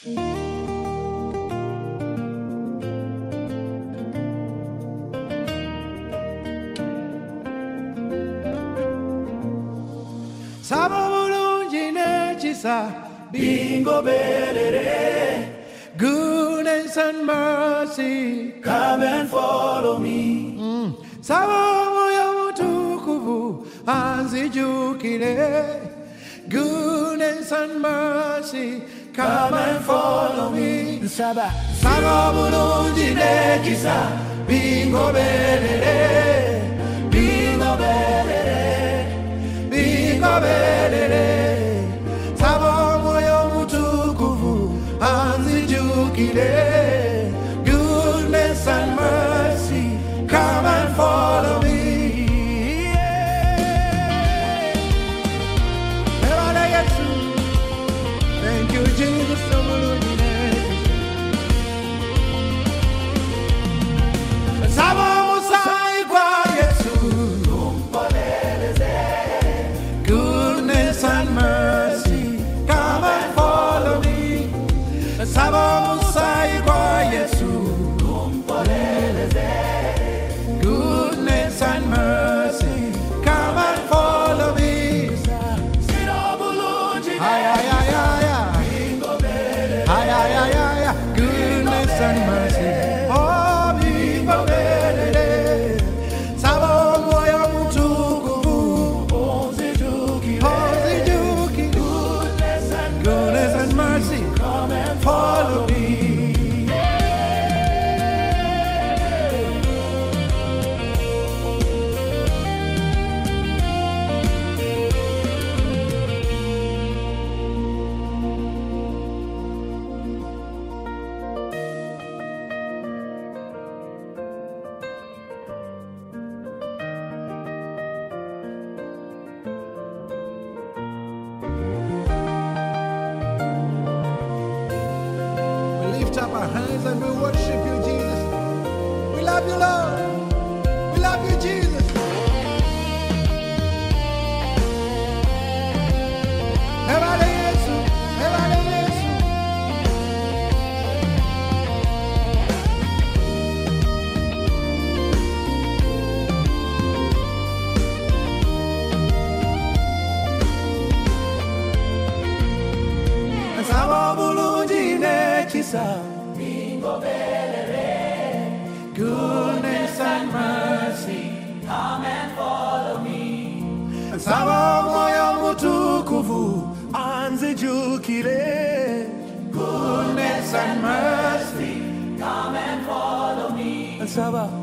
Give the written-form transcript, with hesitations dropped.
Bingo belere, goodness and mercy, come and follow me. Sababu ya utukufu anzijukile, goodness and mercy, come and follow me. Sababu lujine kisa, bingo belere, bingo belere, bingo belere. Goodness and mercy, come and follow me. Thank you, Jesus. Goodness and mercy, come and follow me. Goodness and mercy, come and follow me. Goodness and mercy, oh, bingo belere. Sababu ya utukufu onzijuki. Goodness and mercy, come and follow me. Up our hands and we worship you, Jesus. We love you, Lord. We love you, Jesus. Evale Yesu, evale Yesu. Sababu lujine kisa. Goodness and mercy, come and follow me. Sababu ya utukufu anzijukile. Goodness and mercy, come and follow me.